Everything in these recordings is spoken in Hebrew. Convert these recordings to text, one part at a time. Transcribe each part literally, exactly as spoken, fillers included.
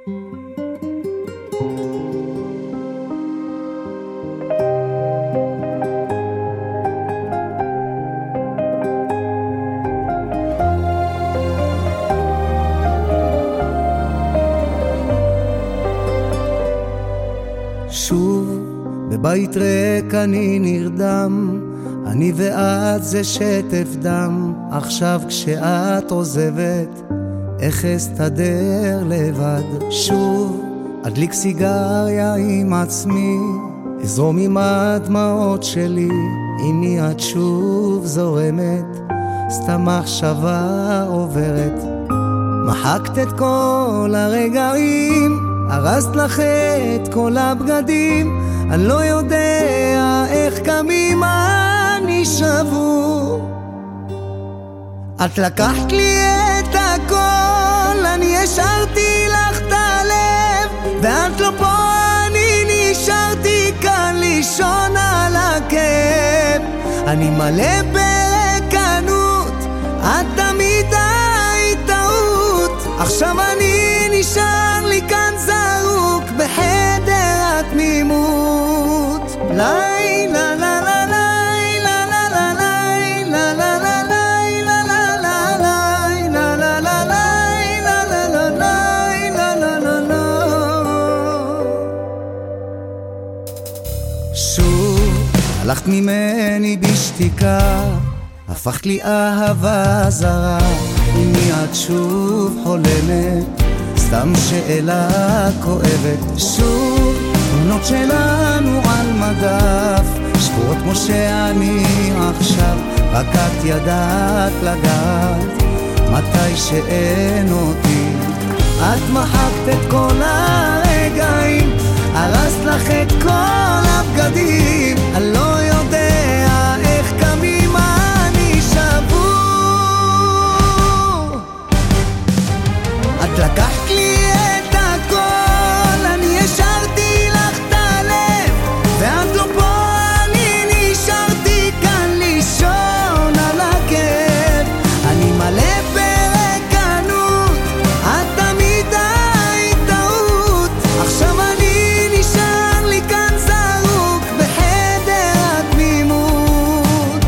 שוב בבית ריק אני נרדם, אני ואת זה שטף דם. עכשיו כשאת עוזבת, איך אסתדר לבד? שוב אדליק סיגריה עם עצמי, אזרום עם הדמעות שלי. הנה את שוב זורמת, סתם מחשבה עוברת. מחקת את כל הרגעים, הרסת לך את כל הבגדים. אני לא יודע איך קמים אני שבור. את לקחת לי את הכל, אני השארתי לך את הלב, ואת לא פה, אני נשארתי כאן לישון על הכאב. אני מלא ברקנות, את תמיד היית טעות. עכשיו אני נשאר לי כאן זרוק בחדר התמימות. לילה לה לה לילה לה לה לילה לה לה לילה לה לה לילה לה לה לילה לה לה לה לה לה. שוב הלכת ממני בשתיקה, הפכת לי אהבה זרה. הנה את שוב חולמת, סתם שאלה כואבת. שוב תמונות שלנו על מדף, שבועות כמו שאני עכשיו. רק את ידעת לגעת מתי שאין אותי. את מחקת את כל הרגעים, הרסת לך את כל הבגדים. אני לא יודע איך קמים אני שבור. את לקחת לי את הכל, אני השארתי לך את הלב, ואת לא פה, אני נשארתי כאן לישון על הכאב. אני מלא ברקנות, את תמיד היית טעות. עכשיו אני נשאר לי כאן זרוק בחדר התמימות.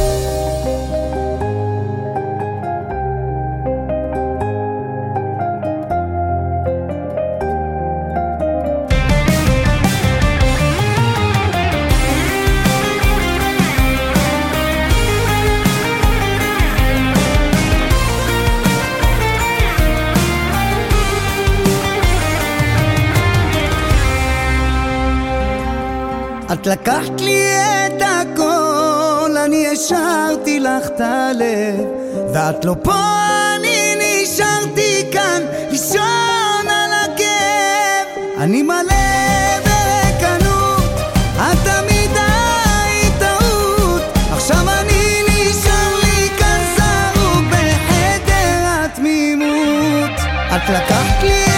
את לקחת לי את הכל, אני השארתי לך את הלב, ואת לא פה, אני נשארתי כאן לישון על הכאב. אני מלא ברקנות, את תמיד היית טעות. עכשיו אני נשאר לי כאן זרוק בחדר התמימות. את לקחת לי